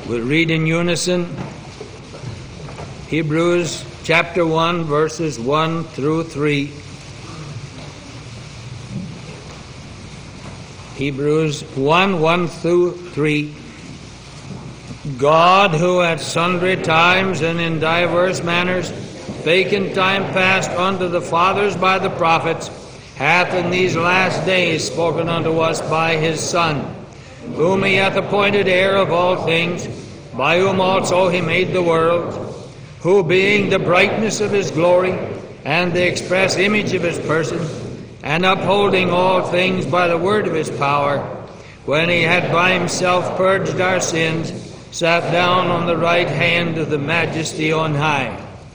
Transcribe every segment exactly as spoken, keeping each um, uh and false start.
We'll read in unison Hebrews chapter one, verses one through three. Hebrews one, one through three. God, who at sundry times and in divers manners spake in time past unto the fathers by the prophets, hath in these last days spoken unto us by his Son, whom he hath appointed heir of all things, by whom also he made the world, who being the brightness of his glory, and the express image of his person, and upholding all things by the word of his power, when he had by himself purged our sins, sat down on the right hand of the Majesty on high.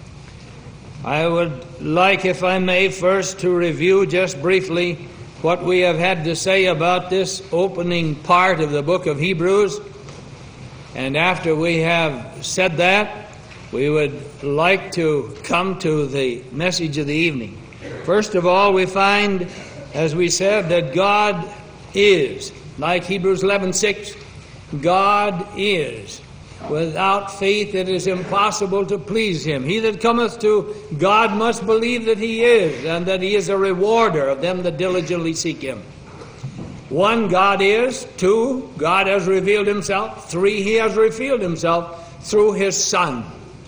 I would like, if I may, first to review just briefly what we have had to say about this opening part of the book of Hebrews. And after we have said that, we would like to come to the message of the evening. First of all, we find, as we said, that God is, like Hebrews eleven six, God is. Without faith it is impossible to please him. He that cometh to God must believe that he is, and that he is a rewarder of them that diligently seek him. One, God is. Two, God has revealed himself. Three, he has revealed himself through his Son.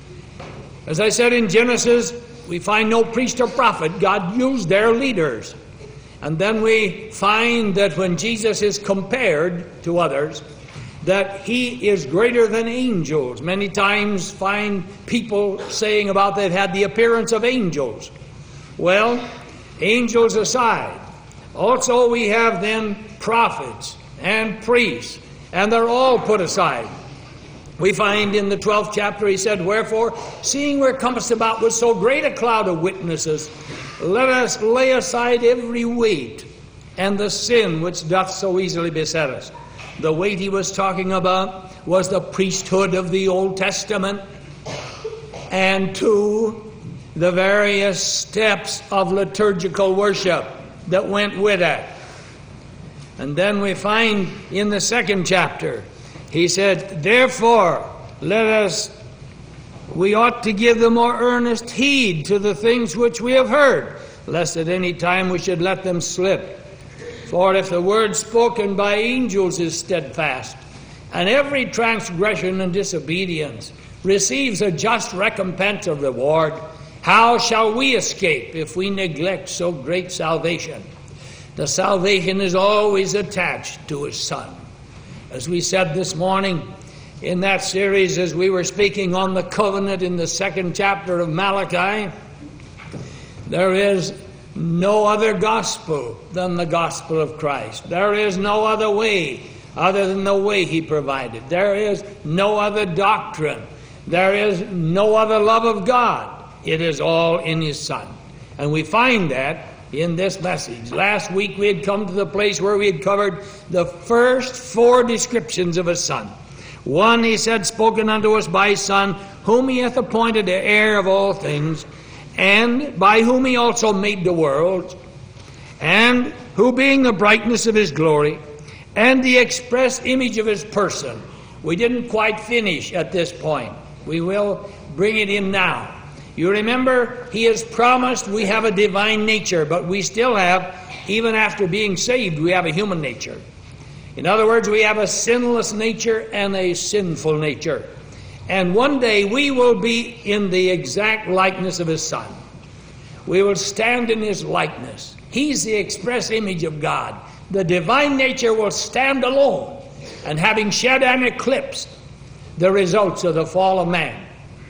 As I said in Genesis, we find no priest or prophet. God used their leaders. And then we find that when Jesus is compared to others, that he is greater than angels. Many times find people saying about they've had the appearance of angels. Well, angels aside, also we have then prophets and priests, and they're all put aside. We find in the twelfth chapter, he said, wherefore, seeing we're compassed about with so great a cloud of witnesses, let us lay aside every weight and the sin which doth so easily beset us. The weight he was talking about was the priesthood of the Old Testament, and two, the various steps of liturgical worship that went with it. And then we find in the second chapter, he said, therefore, let us, we ought to give the more earnest heed to the things which we have heard, lest at any time we should let them slip. For if the word spoken by angels is steadfast, and every transgression and disobedience receives a just recompense of reward, how shall we escape if we neglect so great salvation? The salvation is always attached to his Son. As we said this morning in that series, as we were speaking on the covenant in the second chapter of Malachi, there is no other gospel than the gospel of Christ. There is no other way other than the way he provided. There is no other doctrine. There is no other love of God. It is all in his Son. And we find that in this message. Last week we had come to the place where we had covered the first four descriptions of his Son. One, he said, spoken unto us by his Son, whom he hath appointed the heir of all things, and by whom he also made the world, and who being the brightness of his glory, and the express image of his person. We didn't quite finish at this point. We will bring it in now. You remember, he has promised we have a divine nature, but we still have, even after being saved, we have a human nature. In other words, we have a sinless nature and a sinful nature. And one day we will be in the exact likeness of his Son. We will stand in his likeness. He's the express image of God. The divine nature will stand alone, and having shed and eclipsed the results of the fall of man.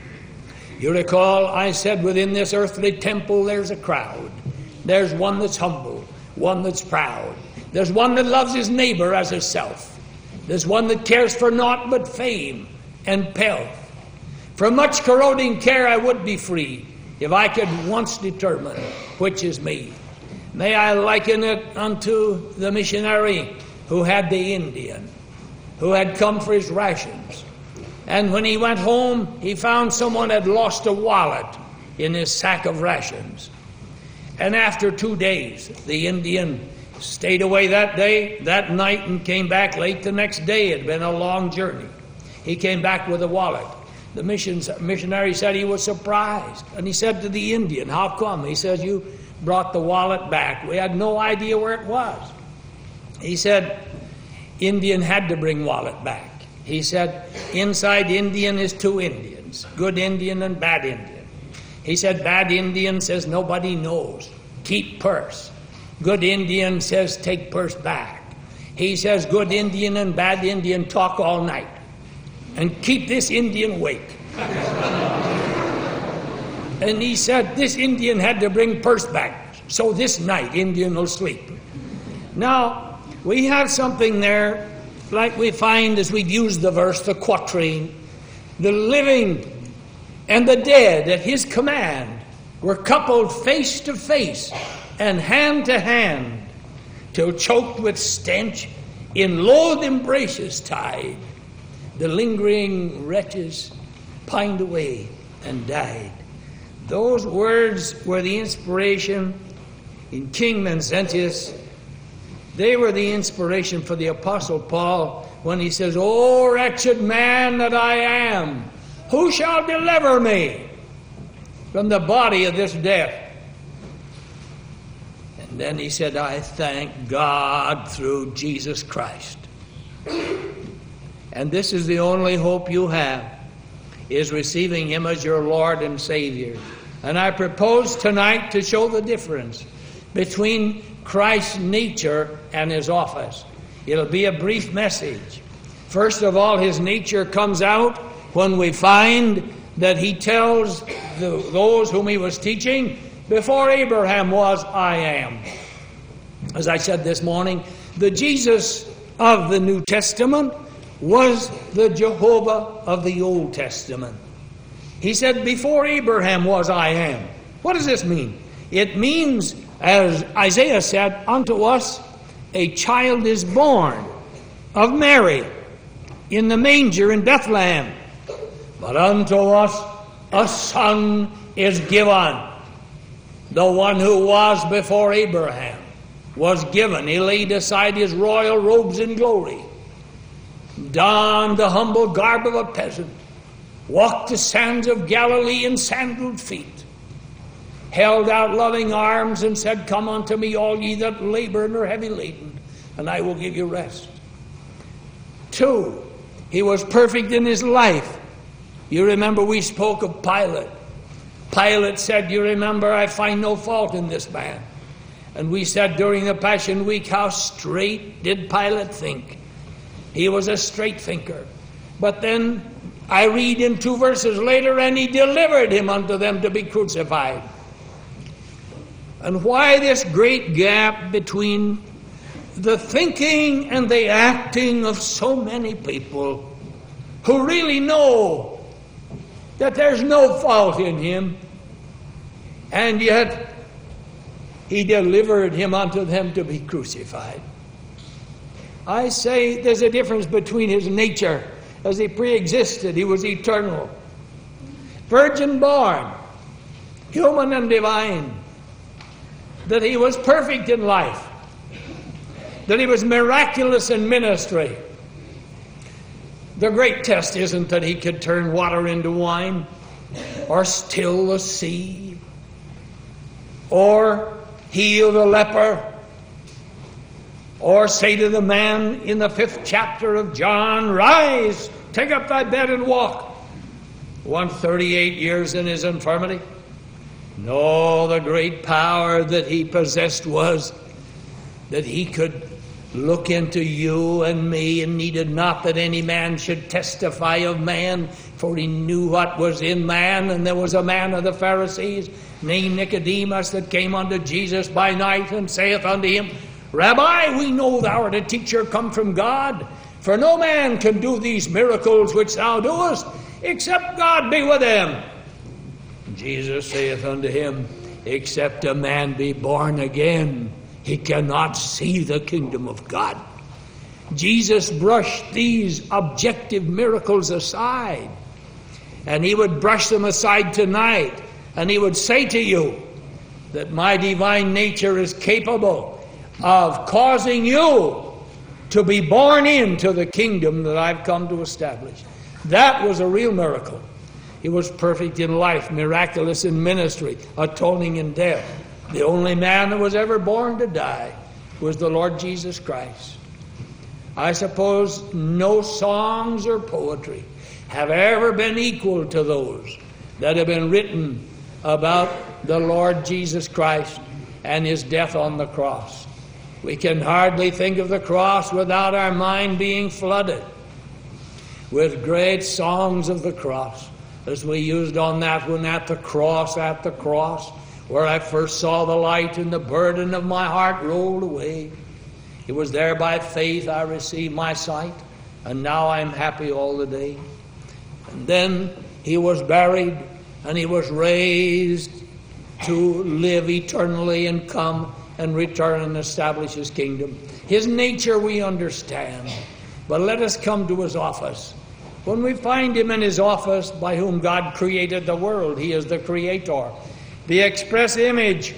You recall I said within this earthly temple there's a crowd. There's one that's humble, one that's proud. There's one that loves his neighbor as himself. There's one that cares for naught but fame and pelf. From much corroding care I would be free, if I could once determine which is me. May I liken it unto the missionary who had the Indian, who had come for his rations. And when he went home, he found someone had lost a wallet in his sack of rations. And after two days, the Indian stayed away that day, that night, and came back late the next day. It had been a long journey. he came back with a wallet. The missions, missionary said he was surprised. And he said to the Indian, how come? He says, you brought the wallet back. We had no idea where it was. He said, Indian had to bring wallet back. He said, inside Indian is two Indians, good Indian and bad Indian. He said, bad Indian says nobody knows, keep purse. Good Indian says take purse back. He says good Indian and bad Indian talk all night and keep this Indian awake. And he said this Indian had to bring purse back, so this night Indian will sleep. Now, we have something there, like we find as we've used the verse, the quatrain. The living and the dead at his command were coupled face to face and hand to hand, till choked with stench in loath embraces tied, the lingering wretches pined away and died. Those words were the inspiration in King Vincentius. They were the inspiration for the Apostle Paul when he says, O wretched man that I am, who shall deliver me from the body of this death? And then he said, I thank God through Jesus Christ. And this is the only hope you have, is receiving him as your Lord and Savior. And I propose tonight to show the difference between Christ's nature and his office. It'll be a brief message. First of all, his nature comes out when we find that he tells the, those whom he was teaching, before Abraham was, I am. As I said this morning, the Jesus of the New Testament was the Jehovah of the Old Testament. He said, before Abraham was, I am. What does this mean? It means, as Isaiah said, unto us a child is born of Mary in the manger in Bethlehem. But unto us a son is given. The one who was before Abraham was given. He laid aside his royal robes in glory, donned the humble garb of a peasant, walked the sands of Galilee in sandaled feet, held out loving arms and said, come unto me, all ye that labor and are heavy laden, and I will give you rest. Two, he was perfect in his life. You remember we spoke of Pilate. Pilate said, you remember, I find no fault in this man. And we said during the Passion Week, how straight did Pilate think? He was a straight thinker. But then I read in two verses later, and he delivered him unto them to be crucified. And why this great gap between the thinking and the acting of so many people who really know that there's no fault in him, and yet he delivered him unto them to be crucified? I say there's a difference between his nature. As he pre-existed, he was eternal, virgin born, human and divine, that he was perfect in life, that he was miraculous in ministry. The great test isn't that he could turn water into wine, or still the sea, or heal the leper, or say to the man in the fifth chapter of John, rise, take up thy bed and walk. one hundred thirty-eight years in his infirmity. No, the great power that he possessed was that he could look into you and me, and needed not that any man should testify of man, for he knew what was in man. And there was a man of the Pharisees named Nicodemus that came unto Jesus by night, and saith unto him, Rabbi, we know thou art a teacher come from God, for no man can do these miracles which thou doest, except God be with him. Jesus saith unto him, except a man be born again, he cannot see the kingdom of God. Jesus brushed these objective miracles aside, and he would brush them aside tonight, and he would say to you that my divine nature is capable of causing you to be born into the kingdom that I've come to establish. That was a real miracle. He was perfect in life, miraculous in ministry, atoning in death. The only man that was ever born to die was the Lord Jesus Christ. I suppose no songs or poetry have ever been equal to those that have been written about the Lord Jesus Christ and his death on the cross. We can hardly think of the cross without our mind being flooded with great songs of the cross, as we used on that one, At the Cross, At the Cross, where I first saw the light and the burden of my heart rolled away. It was there by faith I received my sight, and now I'm happy all the day. And then he was buried, and he was raised to live eternally and come and return and establish his kingdom. His nature we understand, but let us come to his office. When we find him in his office, by whom God created the world, he is the creator, the express image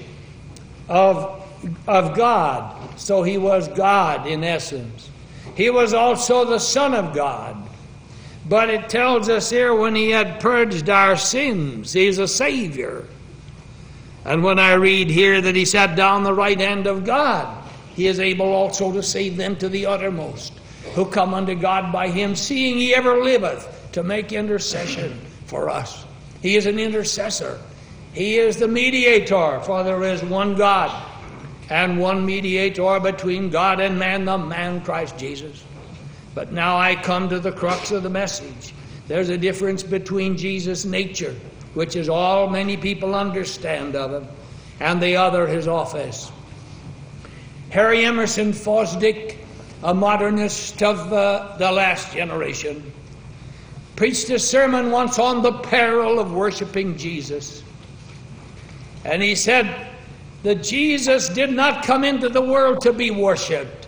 of, of God. So he was God in essence. He was also the Son of God. But it tells us here, when he had purged our sins, he's a Savior. And when I read here that he sat down the right hand of God, he is able also to save them to the uttermost, who come unto God by him, seeing he ever liveth to make intercession for us. He is an intercessor. He is the mediator, for there is one God and one mediator between God and man, the man Christ Jesus. But now I come to the crux of the message. There's a difference between Jesus' nature, which is all many people understand of him, and the other, his office. Harry Emerson Fosdick, a modernist of uh, the last generation, preached a sermon once on the peril of worshiping Jesus. And he said that Jesus did not come into the world to be worshipped.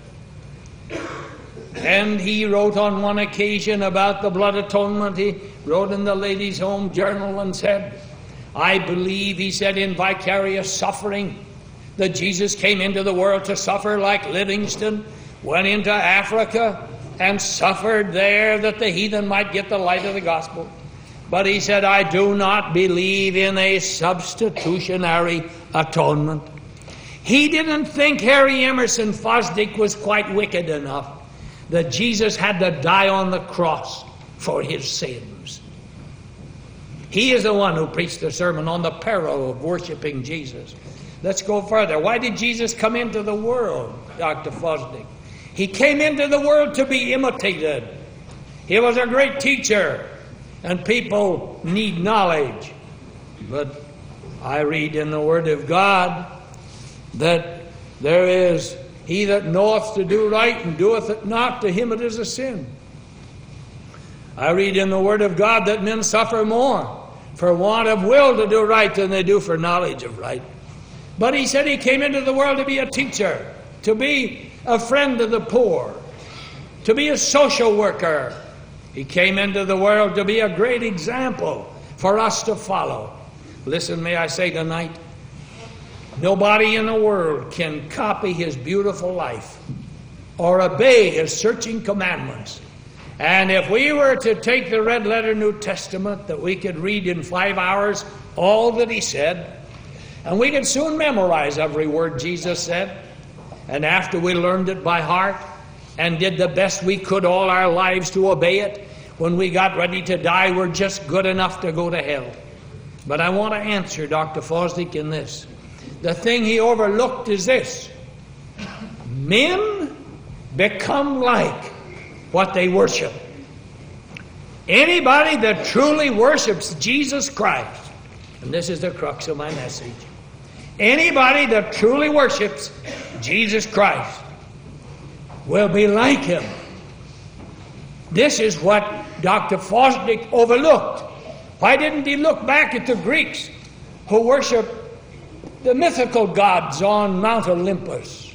And he wrote on one occasion about the blood atonement. He wrote in the Ladies' Home Journal and said, I believe, he said, in vicarious suffering, that Jesus came into the world to suffer like Livingston went into Africa and suffered there that the heathen might get the light of the gospel. But he said, I do not believe in a substitutionary atonement. He didn't think Harry Emerson Fosdick was quite wicked enough that Jesus had to die on the cross for his sins. He is the one who preached the sermon on the peril of worshiping Jesus. Let's go further. Why did Jesus come into the world, Doctor Fosdick? He came into the world to be imitated. He was a great teacher, and people need knowledge. But I read in the Word of God that there is he that knoweth to do right and doeth it not, to him it is a sin. I read in the Word of God that men suffer more for want of will to do right than they do for knowledge of right. But he said he came into the world to be a teacher, to be a friend of the poor, to be a social worker. He came into the world to be a great example for us to follow. Listen, may I say tonight, nobody in the world can copy his beautiful life or obey his searching commandments. And if we were to take the red letter New Testament that we could read in five hours, all that he said, and we could soon memorize every word Jesus said, and after we learned it by heart and did the best we could all our lives to obey it, when we got ready to die, we're just good enough to go to hell. But I want to answer Doctor Fosdick in this. The thing he overlooked is this: men become like what they worship. Anybody that truly worships Jesus Christ, and this is the crux of my message, anybody that truly worships Jesus Christ will be like him. This is what Doctor Fosdick overlooked. Why didn't he look back at the Greeks who worshiped the mythical gods on Mount Olympus?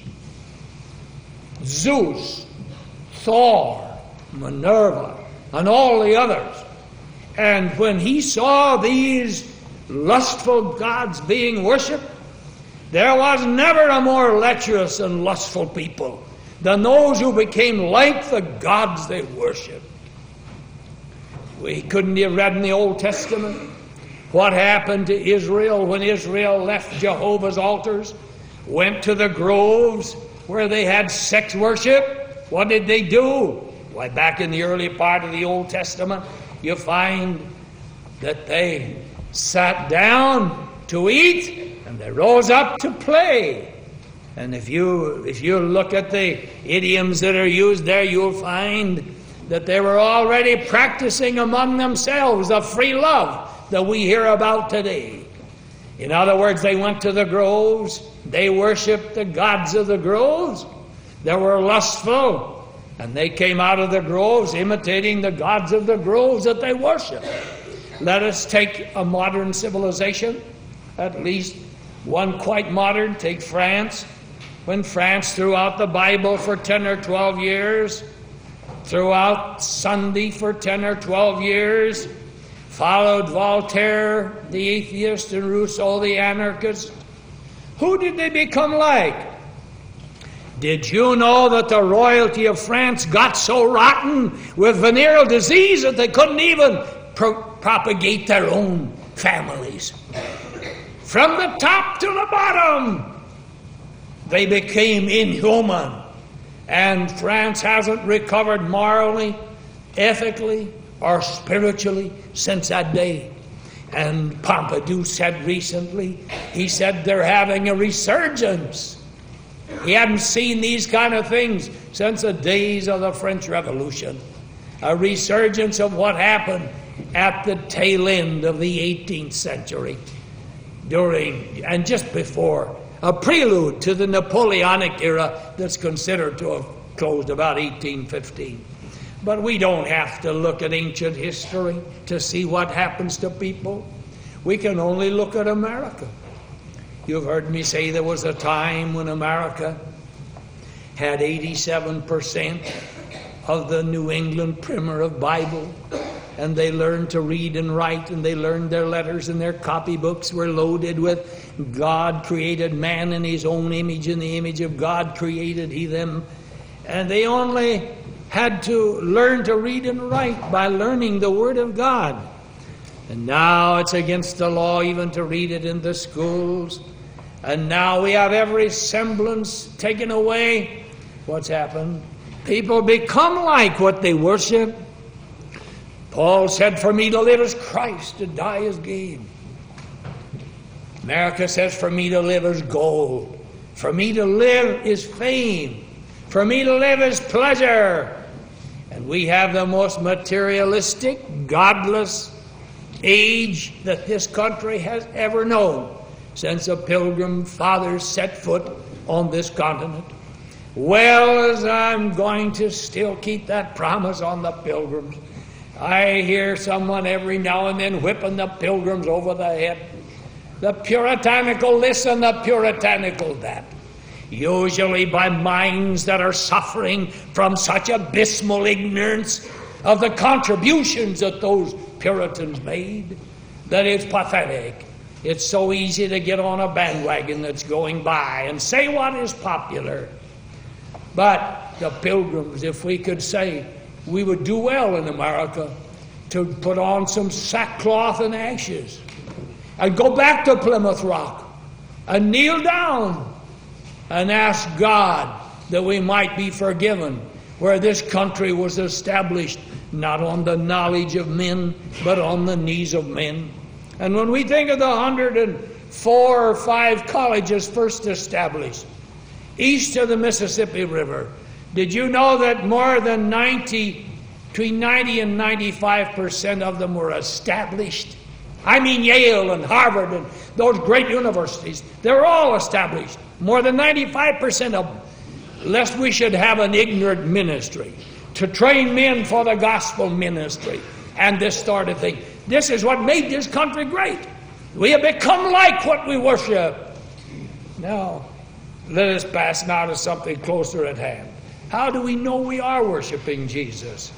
Zeus, Thor, Minerva, and all the others. And when he saw these lustful gods being worshipped, there was never a more lecherous and lustful people than those who became like the gods they worshipped. We couldn't have read in the Old Testament what happened to Israel when Israel left Jehovah's altars, went to the groves where they had sex worship. What did they do? Why, back in the early part of the Old Testament, you find that they sat down to eat and they rose up to play. And if you if you look at the idioms that are used there, you'll find that they were already practicing among themselves the free love that we hear about today. In other words, they went to the groves, they worshiped the gods of the groves, they were lustful, and they came out of the groves imitating the gods of the groves that they worshiped. Let us take a modern civilization, at least one quite modern. Take France. When France threw out the Bible for ten or twelve years, threw out Sunday for ten or twelve years, followed Voltaire, the atheist, and Rousseau, the anarchist, who did they become like? Did you know that the royalty of France got so rotten with venereal disease that they couldn't even pro- propagate their own families? From the top to the bottom, they became inhuman. And France hasn't recovered morally, ethically, or spiritually since that day. And Pompidou said recently, he said they're having a resurgence. He hadn't seen these kind of things since the days of the French Revolution. A resurgence of what happened at the tail end of the eighteenth century, during and just before, a prelude to the Napoleonic era that's considered to have closed about eighteen fifteen. But we don't have to look at ancient history to see what happens to people. We can only look at America. You've heard me say there was a time when America had eighty-seven percent of the New England Primer of Bible, and they learned to read and write, and they learned their letters, and their copybooks were loaded with God created man in his own image, in the image of God created he them. And they only had to learn to read and write by learning the Word of God. And now it's against the law even to read it in the schools. And now we have every semblance taken away. What's happened? People become like what they worship. Paul said, for me to live is Christ, to die is gain. America says, for me to live is gold. For me to live is fame. For me to live is pleasure. And we have the most materialistic, godless age that this country has ever known since the Pilgrim Fathers set foot on this continent. Well, as I'm going to still keep that promise on the Pilgrims, I hear someone every now and then whipping the Pilgrims over the head. The puritanical this and the puritanical that. Usually by minds that are suffering from such abysmal ignorance of the contributions that those Puritans made that it's pathetic. It's so easy to get on a bandwagon that's going by and say what is popular. But the Pilgrims, if we could say, we would do well in America to put on some sackcloth and ashes and go back to Plymouth Rock and kneel down and ask God that we might be forgiven, where this country was established not on the knowledge of men, but on the knees of men. And when we think of the one hundred four or five colleges first established east of the Mississippi River, did you know that more than ninety, between ninety and ninety-five percent of them were established? I mean Yale and Harvard and those great universities, they're all established. More than ninety-five percent of them. Lest we should have an ignorant ministry to train men for the gospel ministry and this sort of thing. This is what made this country great. We have become like what we worship. Now, let us pass now to something closer at hand. How do we know we are worshiping Jesus?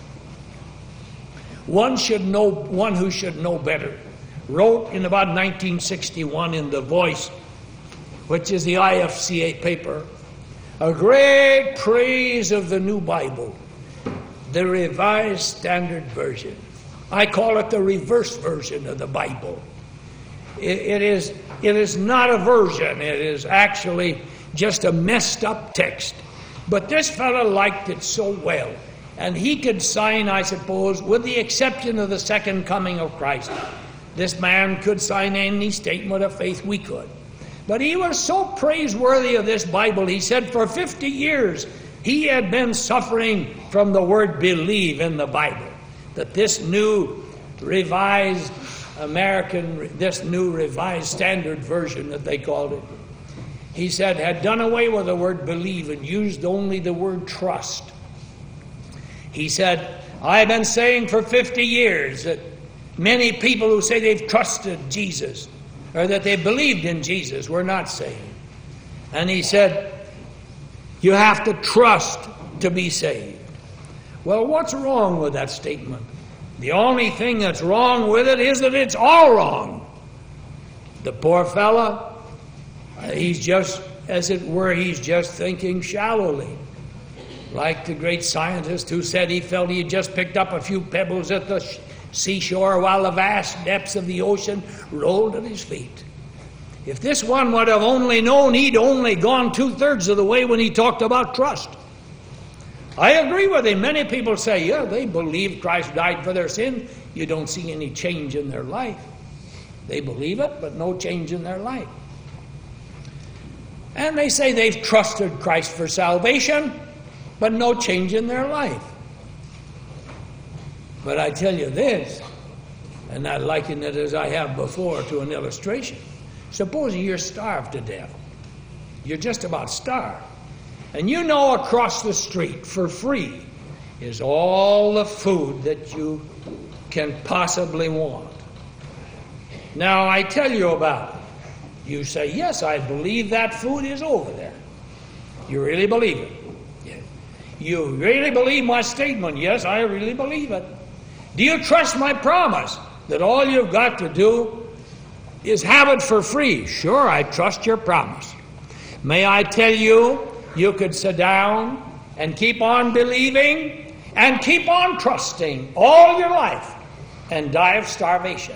One should know, one who should know better, wrote in about nineteen sixty-one in The Voice, which is the I F C A paper, a great praise of the New Bible, the Revised Standard Version. I call it the reverse version of the Bible. It, it is, it is not a version. It is actually just a messed up text. But this fellow liked it so well. And he could sign, I suppose, with the exception of the second coming of Christ. This man could sign any statement of faith we could. But he was so praiseworthy of this Bible, he said for fifty years he had been suffering from the word believe in the Bible. That this new revised American, this new revised standard version that they called it, he said had done away with the word believe and used only the word trust. He said, I've been saying for fifty years that many people who say they've trusted Jesus or that they believed in Jesus were not saved. And he said, you have to trust to be saved. Well, what's wrong with that statement? The only thing that's wrong with it is that it's all wrong. The poor fella, he's just, as it were, he's just thinking shallowly. Like the great scientist who said he felt he had just picked up a few pebbles at the seashore while the vast depths of the ocean rolled at his feet. If this one would have only known, he'd only gone two-thirds of the way when he talked about trust. I agree with him. Many people say, yeah, they believe Christ died for their sin. You don't see any change in their life. They believe it, but no change in their life. And they say they've trusted Christ for salvation, but no change in their life. But I tell you this, and I liken it as I have before to an illustration. Supposing you're starved to death. You're just about starved. And you know across the street for free is all the food that you can possibly want. Now I tell you about it. You say, yes, I believe that food is over there. You really believe it? Yes. You really believe my statement? Yes, I really believe it. Do you trust my promise that all you've got to do is have it for free? Sure, I trust your promise. May I tell you, you could sit down and keep on believing and keep on trusting all your life and die of starvation.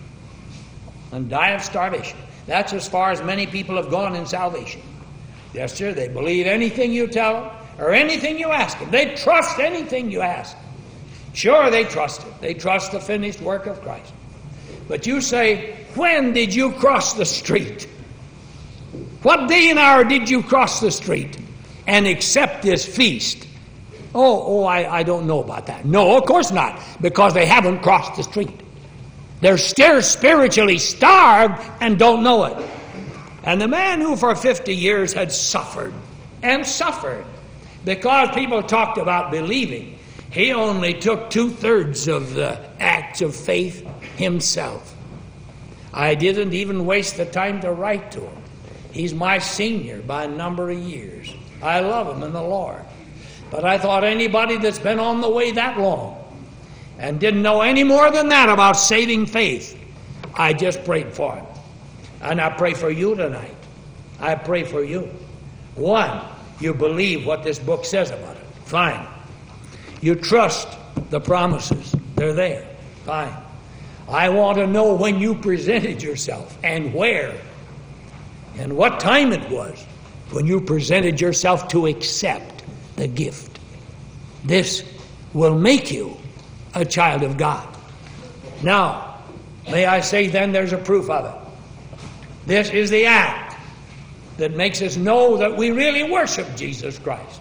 And die of starvation. That's as far as many people have gone in salvation. Yes, sir, they believe anything you tell them or anything you ask them. They trust anything you ask. Sure, they trust it. They trust the finished work of Christ. But you say, when did you cross the street? What day and hour did you cross the street and accept this feast? Oh, oh, I, I don't know about that. No, of course not, because they haven't crossed the street. They're still spiritually starved and don't know it. And the man who for fifty years had suffered and suffered because people talked about believing, he only took two-thirds of the acts of faith himself. I didn't even waste the time to write to him. He's my senior by a number of years. I love him in the Lord. But I thought anybody that's been on the way that long and didn't know any more than that about saving faith, I just prayed for him. And I pray for you tonight. I pray for you. One, you believe what this book says about it. Fine. You trust the promises. They're there. Fine. I want to know when you presented yourself and where and what time it was when you presented yourself to accept the gift. This will make you a child of God. Now, may I say then there's a proof of it. This is the act that makes us know that we really worship Jesus Christ.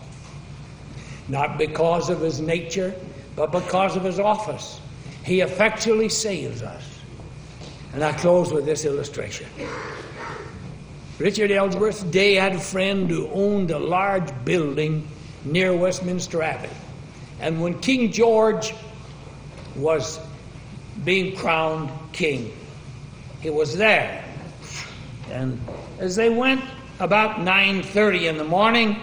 Not because of his nature, but because of his office. He effectually saves us. And I close with this illustration. Richard Ellsworth Day had a friend who owned a large building near Westminster Abbey. And when King George was being crowned king, he was there. And as they went about nine thirty in the morning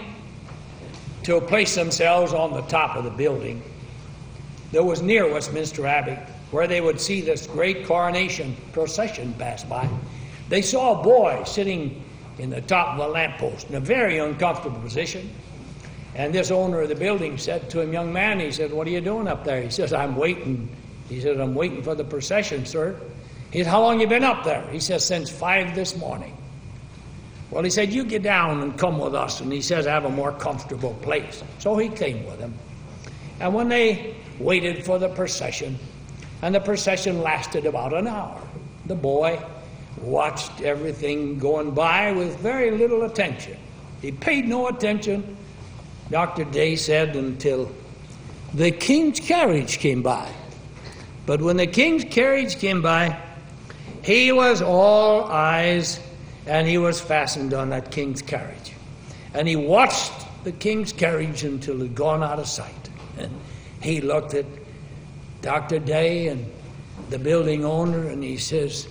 to place themselves on the top of the building that was near Westminster Abbey, where they would see this great coronation procession pass by, they saw a boy sitting in the top of a lamppost in a very uncomfortable position. And this owner of the building said to him, young man, he said, what are you doing up there? He says, I'm waiting He said, I'm waiting for the procession, sir. He said, how long you been up there? He says, since five this morning. Well, he said, you get down and come with us. And he says, I have a more comfortable place. So he came with him. And when they waited for the procession, and the procession lasted about an hour, the boy watched everything going by with very little attention. He paid no attention, Doctor Day said, until the king's carriage came by. But when the king's carriage came by, he was all eyes, and he was fastened on that king's carriage. And he watched the king's carriage until it had gone out of sight. And he looked at Doctor Day and the building owner, and he says,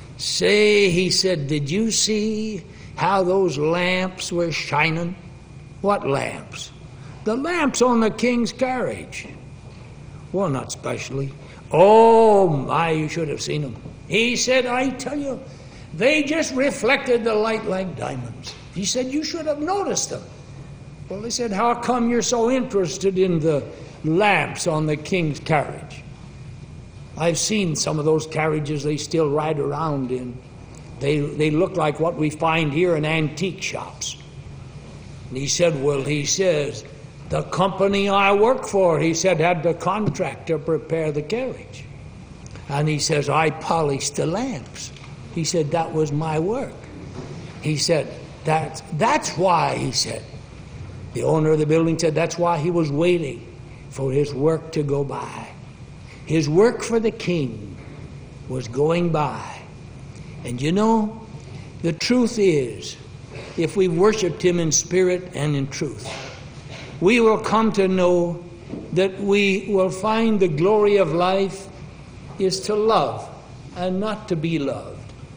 say, he said, did you see how those lamps were shining? What lamps? The lamps on the king's carriage. Well, not specially. Oh, my, you should have seen them. He said, I tell you, they just reflected the light like diamonds. He said, you should have noticed them. Well, they said, how come you're so interested in the lamps on the king's carriage? I've seen some of those carriages they still ride around in. They, they look like what we find here in antique shops. And he said, well, he says, the company I work for, he said, had the contract to prepare the carriage. And he says, I polished the lamps. He said, that was my work. He said, that's, that's why, he said. The owner of the building said, that's why he was waiting for his work to go by. His work for the king was going by. And you know, the truth is, if we worshiped him in spirit and in truth, we will come to know that we will find the glory of life is to love and not to be loved.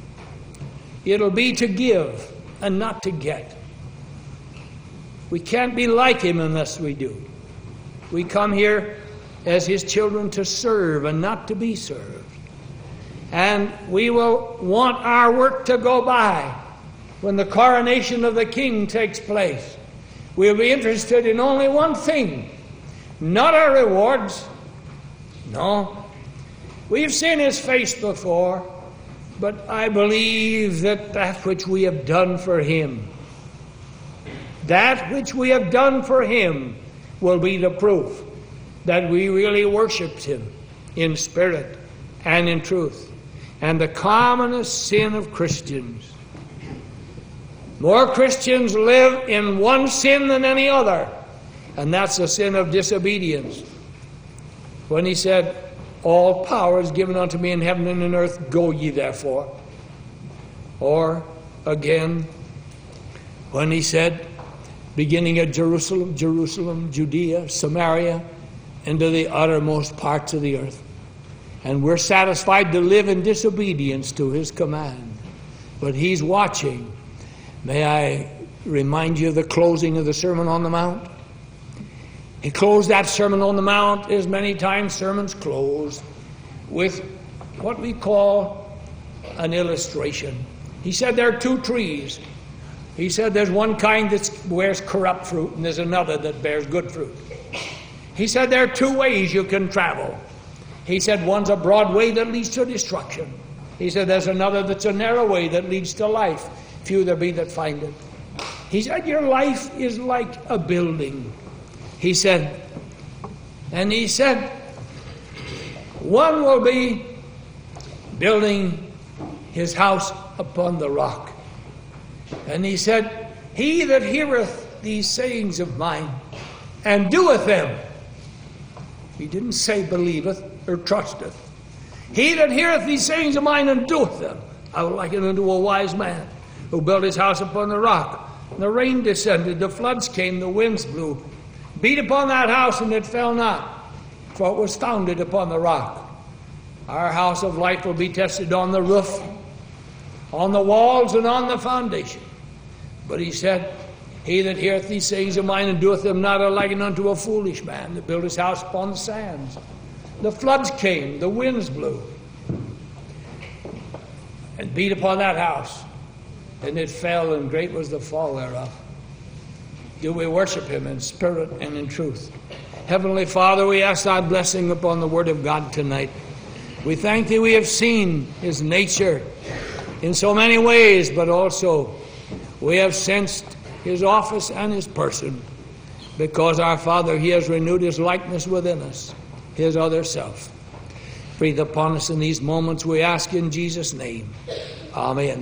It'll be to give and not to get. We can't be like him unless we do. We come here as his children to serve and not to be served. And we will want our work to go by when the coronation of the king takes place. We'll be interested in only one thing, not our rewards. No. We've seen his face before, but I believe that that which we have done for him, that which we have done for him will be the proof that we really worshiped him in spirit and in truth. And the commonest sin of Christians, more Christians live in one sin than any other, and that's the sin of disobedience. When he said, all power is given unto me in heaven and in earth, go ye therefore. Or again, when he said, beginning at Jerusalem, Jerusalem, Judea, Samaria, into the uttermost parts of the earth. And we're satisfied to live in disobedience to his command. But he's watching. May I remind you of the closing of the Sermon on the Mount? He closed that Sermon on the Mount, as many times sermons close, with what we call an illustration. He said there are two trees. He said there's one kind that bears corrupt fruit and there's another that bears good fruit. He said there are two ways you can travel. He said one's a broad way that leads to destruction. He said there's another that's a narrow way that leads to life. Few there be that find it. He said your life is like a building. He said, and he said, one will be building his house upon the rock. And he said, he that heareth these sayings of mine and doeth them. He didn't say believeth or trusteth. He that heareth these sayings of mine and doeth them, I will liken unto a wise man who built his house upon the rock. And the rain descended, the floods came, the winds blew, beat upon that house, and it fell not, for it was founded upon the rock. Our house of life will be tested on the roof, on the walls, and on the foundation. But he said, he that heareth these sayings of mine and doeth them not are likened unto a foolish man that built his house upon the sands. The floods came, the winds blew, and beat upon that house, and it fell, and great was the fall thereof. Do we worship him in spirit and in truth? Heavenly Father, we ask thy blessing upon the word of God tonight. We thank thee we have seen his nature in so many ways, but also we have sensed his office and his person, because our Father, he has renewed his likeness within us, his other self. Breathe upon us in these moments, we ask in Jesus' name. Amen.